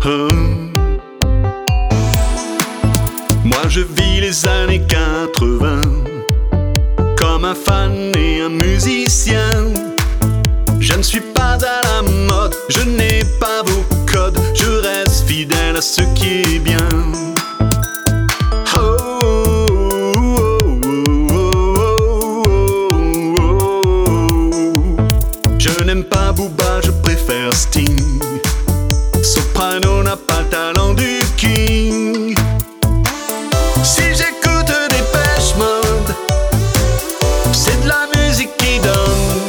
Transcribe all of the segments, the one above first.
Moi je vis les années 80 comme un fan et un musicien. Je ne suis pas à la mode, je n'ai pas vos codes, je reste fidèle à ce qui est bien. Je n'aime pas Booba, je préfère Sting. Soprano n'a pas le talent du King. Si j'écoute Depeche Mode, c'est de la musique qui donne.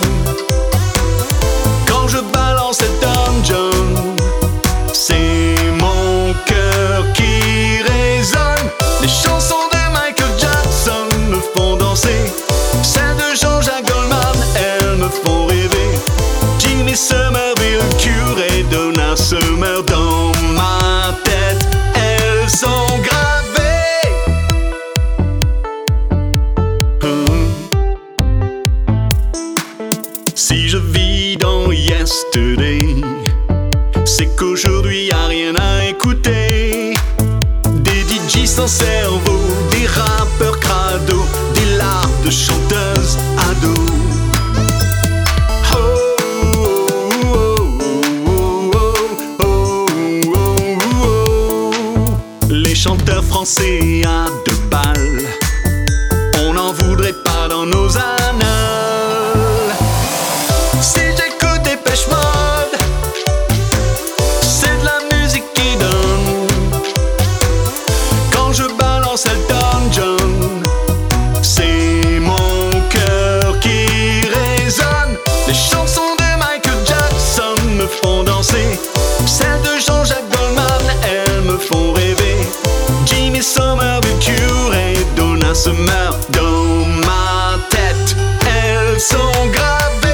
Quand je balance Elton John, c'est mon cœur qui résonne. Les chansons de Michael Jackson me font danser. Celles de Jean-Jacques Goldman, elles me font rêver. Jimmy Somerville, curé Donna Summer, dans ma tête, elles sont gravées. Si je vis dans Yesterday, c'est qu'aujourd'hui y a rien à écouter. Des DJ sans cerveau, des rappeurs crado, des larves de chanteuses ados. Les chanteurs français à 2 balles, on n'en voudrait pas dans nos annales. Si j'écoute Depeche Mode, c'est de la musique qui donne. Quand je balance Elton John, c'est mon cœur qui résonne. Les chansons de Michael Jackson me font danser. Celles de Jean-Jacques Goldman, elles me font rêver. Jimmy Somerville, curé Donna Summer, dans ma tête, elles sont gravées.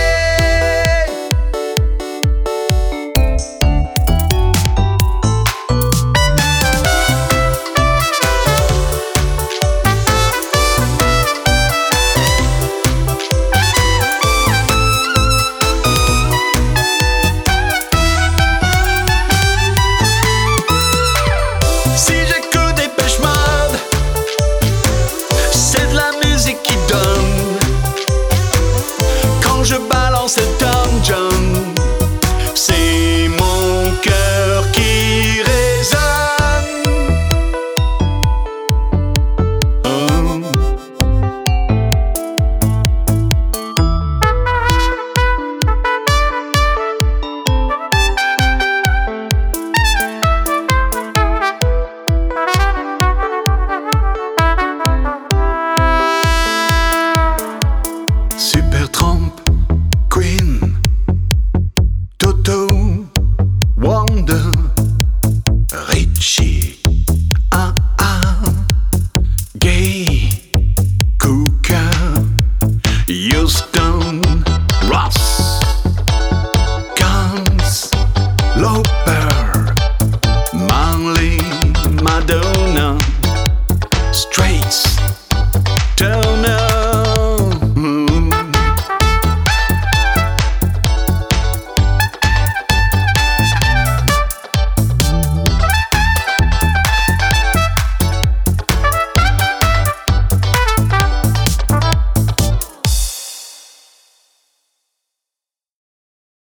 Si j'écoute Depeche Mode, c'est de la musique qui donne. Quand je balance Elton